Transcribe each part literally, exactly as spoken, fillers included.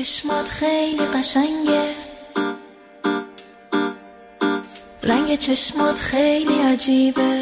چشمات خیلی قشنگه، رنگ چشمات خیلی عجیبه،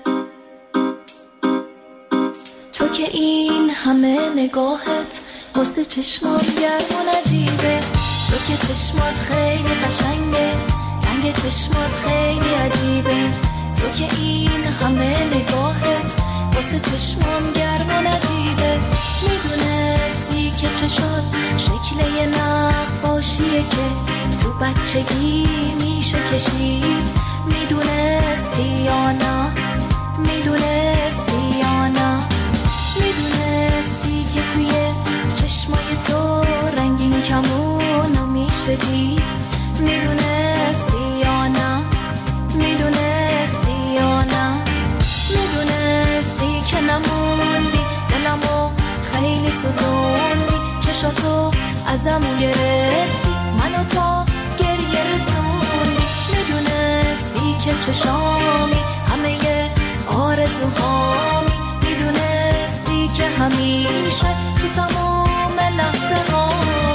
تو که این همه نگاهت واسه چشمام گرم و نجیبه. تو که چشمات خیلی قشنگه، رنگ چشمات خیلی عجیبه، تو که این همه نگاهت واسه چشمام گرم و نجیبه. میدونستی که چشات شکل یه نقاشیه که تو بچگی میشه کشید؟ میدونستی یا نه؟ میدونستی یا نه؟ میدونستی که توی چشمای تو رنگین کمونو میشه دید؟ میدونستی یا نه؟ میدونستی یا نه؟ میدونستی که نموندی دلمو خیلی سوزوندی، چشاتو ازمو گرفتی منو تا گریه رسوندی. میدونستی که چشامی همه آرزوهامی، میدونستی که همیشه تو تمام لحظه ها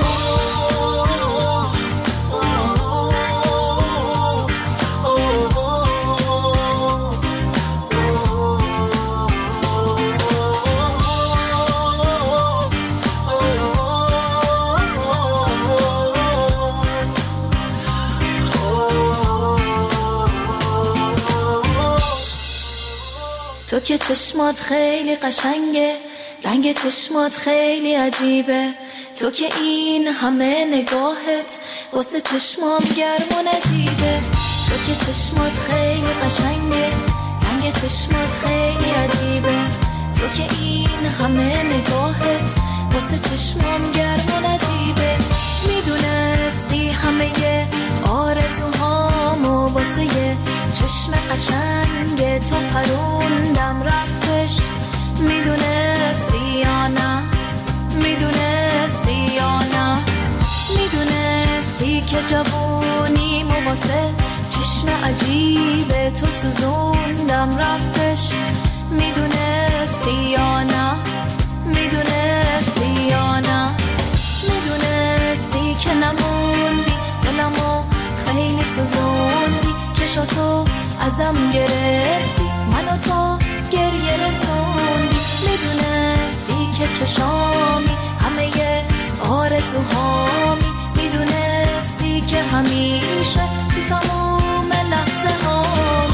تو که چشمات خیلی قشنگه، رنگ چشمات خیلی عجیبه، تو که این همه نگاهت واسه چشمام گرم و نجیبه. تو که چشمات خیلی قشنگه، رنگ چشمات خیلی عجیبه، تو که این همه نگاهت واسه چشمام گرم و نجیبه. میدونستی همه آرزوهامو واسه یه چشم قشنگ تو پروندم رفتش؟ میدونستی یا نه؟ میدونستی یا نه؟ میدونستی که جوونیمو واسه چشم عجیب تو سوزوندم رفتش؟ میدونستی یا نه؟ میدونستی یا نه؟ میدونستی که نموندی دلمو خیلی سوزوندی، چشاتو ازم گرفتی منو تا گریه رسوندی. میدونستی که چشامی همه آرزوهامی، میدونستی که همیشه تو تمام لحظه هامی.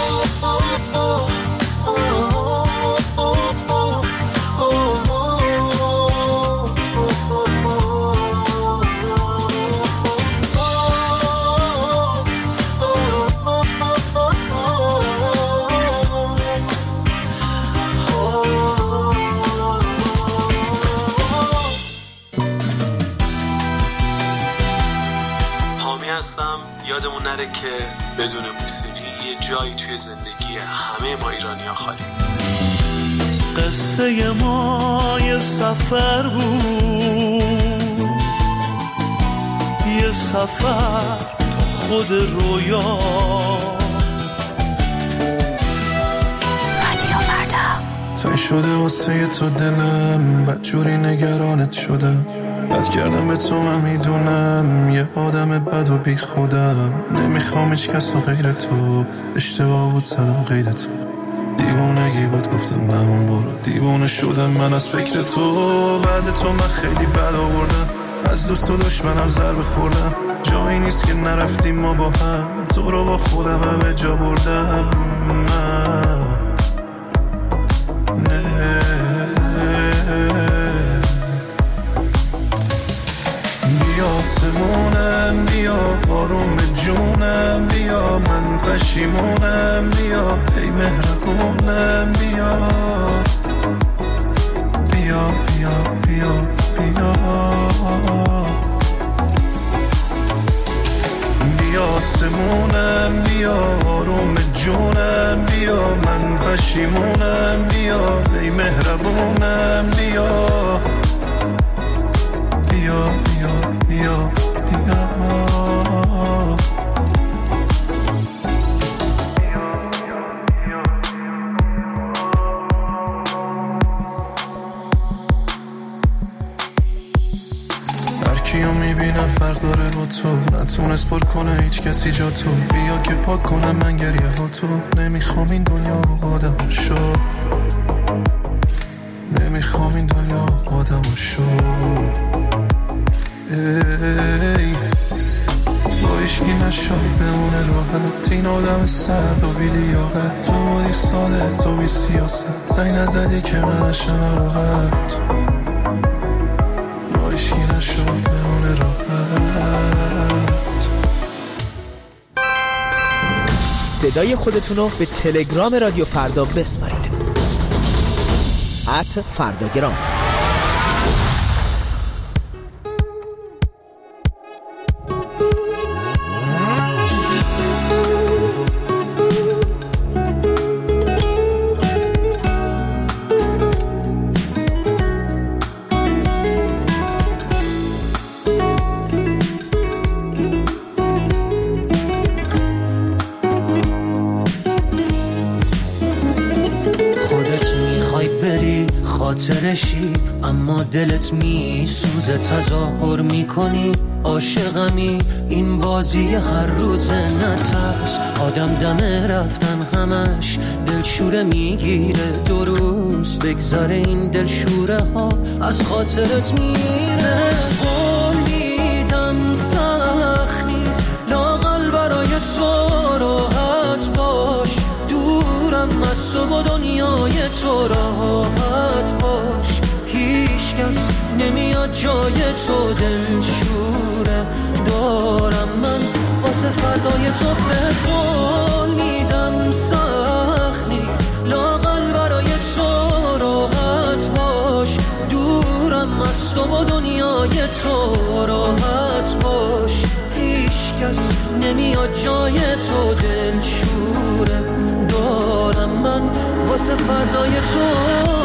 هستم. یادمون نره که بدون موسیقی یه جایی توی زندگی همه ما ایرانی‌ها خالی. قصه ما یه سفر بود، یه سفر تو خود رویا. رادیو فردا سعی شده واسه تو دلم بدجوری نگرانت شده، بد کردم به تو من میدونم، یه آدم بد و بی خودم، نمیخوام هیچ کس و غیر تو، اشتباه بود زدم قید تو، دیوونگی بود گفتم نمون برو، دیوونه شدم من از فکر تو، بعد تو من خیلی بد آوردم، از دوست و دشمنم ضربه خوردم، جایی نیست که نرفتیم ما با هم، تو رو با خودم همه جا بردم من. نه بیا آسمونم، بیا آروم جونم، بیا من پشیمونم، بیا ای مهربونم، بیا بیا بیا بیا بیا بیا آسمونم، بیا آروم جونم، بیا من پشیمونم، بیا ای مهربونم، بیا بیا بیا بیا بیا هر کیو میبینم فرق داره با تو، نتونست پر کنه هیچ کسی جا تو. بیا که پاک کنم من گریه ها تو. نمیخوام این دنیا آدم شو، نمیخوام این دنیا آدم شو. ای با عشقی نشو بمونه راحت، این آدم سرد و بی لیاقت. تو بودی ساده تو بی سیاست، زنگ نزدی که من نشم راحت. با عشقی نشو بمونه راحت. صدای خودتونو به تلگرام رادیو فردا بسپارید. ات فرداگرام. خاطرشی اما دلت می سوزه، تظاهر می کنی عاشقمی. این بازی هر روز نترس، آدم دمه رفتن همش دلشوره میگیره. دو روز بگذاره این دلشوره ها از خاطرت میره. قول میدم سخت نیست لااقل برای تو راحت باش، دورم از تو و دنیای تو راحت باش. هیچ کس نمیاد جای تو دلشوره دارم من واسه فردای تو. به قول میدم سخت نیست لااقل برای تو راحت باش، دورم از تو و دنیای تو راحت باش. هیچ کس نمیاد جای تو دلشوره دارم من واسه فردای تو.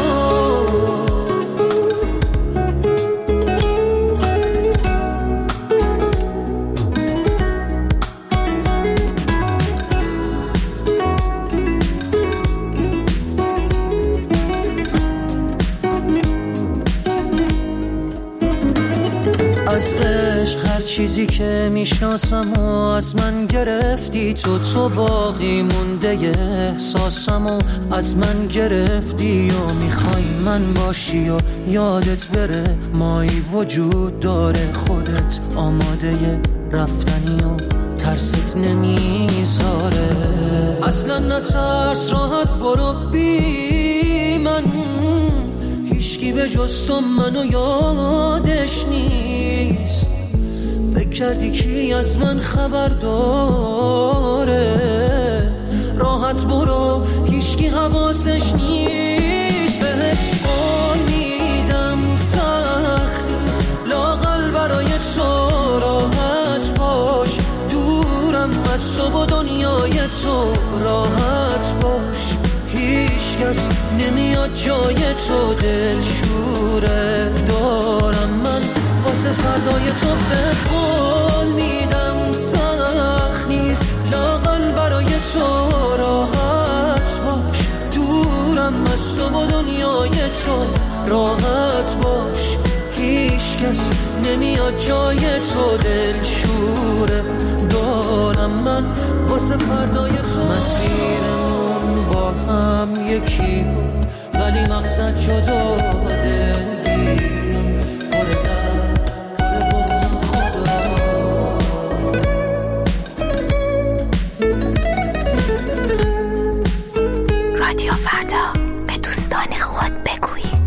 از عشق هر چیزی که میشناسم و از من گرفتی تو، تو باقی مونده احساسم و از من گرفتی و میخوای من باشی و یادت بره مایی وجود داره. خودت آماده رفتنی و ترست نمیذاره. اصلا نترس راحت برو بی من، هیچکی به جز تو منو یادش نیست. فکر کردی کی از من خبر داره؟ راحت برو هیچکی حواسش نیست. بهت قول میدم سخت نیست لااقل برای تو راحت باش، دورم از تو و دنیای تو راحت باش. هیچ کس نمیاد جای تو دلشوره دارم من واسه فردای تو. به قول میدم سخت نیست لااقل برای تو راحت باش، دورم از تو و دنیای تو راحت باش. هیچ کس نمیاد جای تو دلشوره دارم من واسه فردای تو. مسیرمون با هم یکی بود ولی مقصد جدا دلگیرم پر درد پر بغضم خدا. رادیو فردا به دوستان خود بگویید.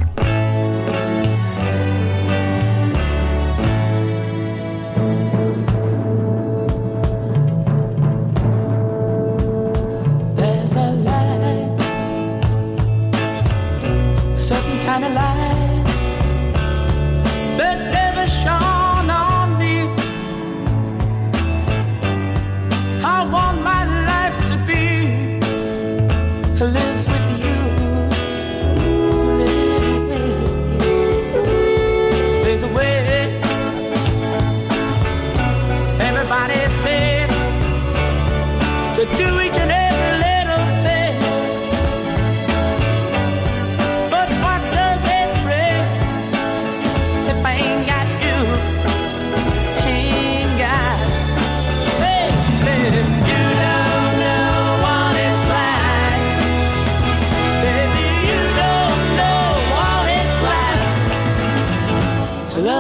Kind of light that never shone on me. I want my life to be live with you, live with you. There's a way everybody said to do each and every little thing. But what does it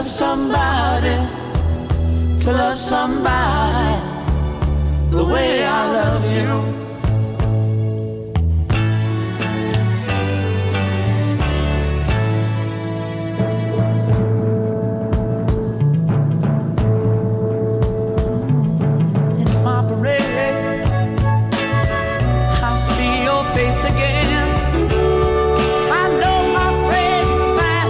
love somebody, to love somebody the way I love you. In my parade, I see your face again. I know my friend man,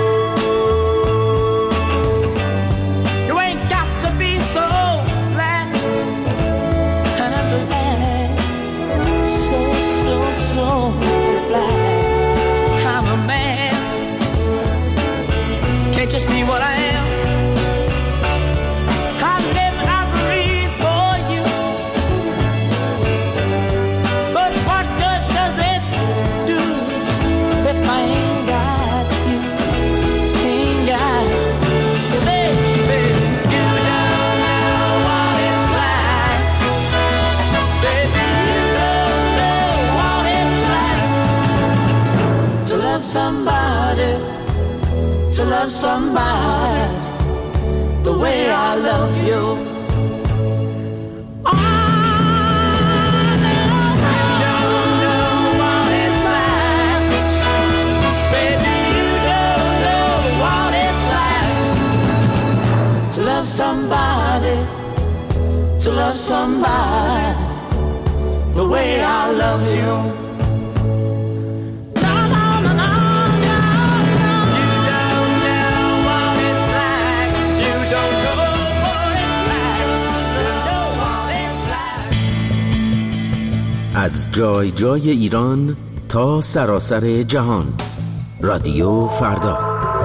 you ain't got to be so glad. And I'm glad, so, so, so glad I'm a man. Can't you see what I am? I live and I breathe for you. But what good does it do if I ain't got you? Ain't got you, baby. You don't know what it's like. Baby, you don't know what it's like to love somebody, to love somebody the way I love you. Oh, no, you don't know what it's like. Baby, you don't know what it's like to love somebody, to love somebody the way I love you. No, no, no, no, no, no. You don't know what it's like. You don't know what it's like. You know what it's like. از جای جای ایران تا سراسر جهان. رادیو فردا.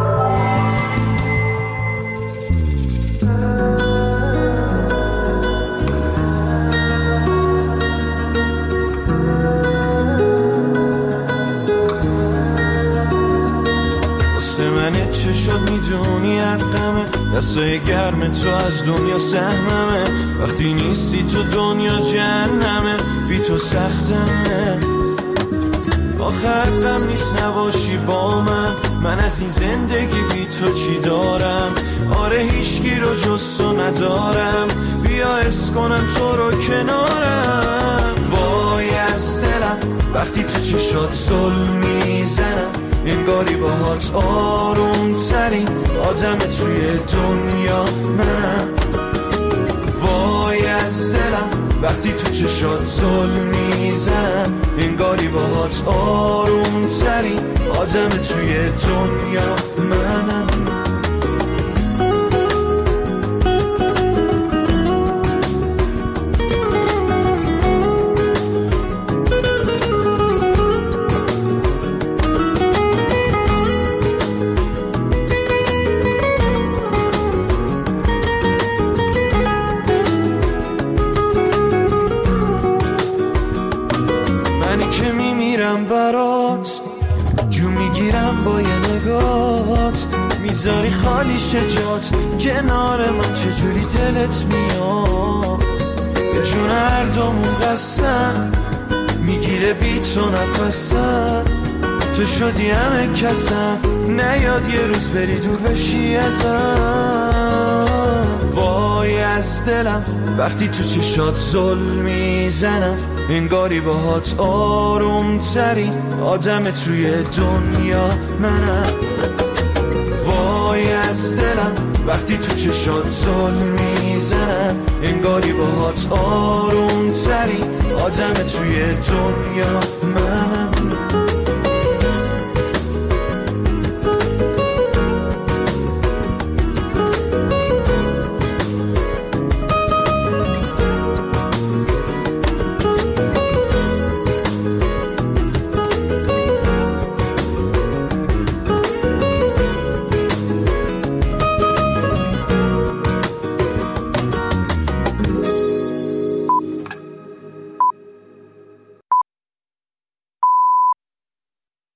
واسه من چه شد میدونی حقمه، دستای گرم تو از دنیا سهممه. وقتی نیستی تو دنیا جهنمه، بی تو سختمه. آخر غم نیست نباشی با من، من از این زندگی بی تو چی دارم؟ آره هیچکی رو جز تو ندارم، بیا حس کنم تو رو کنارم. وای از دلم وقتی تو چشات ظلم میزنم، انگاری باهات آروم ترین آدم توی دنیا منم. وای از دلم وقتی تو چشات ظلم میزنم، انگاری باهات آروم ترین آدم توی دنیا منم. میذاری خالی شجاعت کنار من، چجوری دلت میاد؟ به جون هر دومون قسم میگیره بی تو نفسم. تو شدی همه کسم، نیاد یه روز بری دور بشی ازم. وای از دلم وقتی تو چشات ظلم میزنم، انگاری باهات آروم ترین آدم توی دنیا منم. وای از دلم وقتی تو چشات ظلم میزنم، انگاری باهات آروم ترین آدم توی دنیا منم.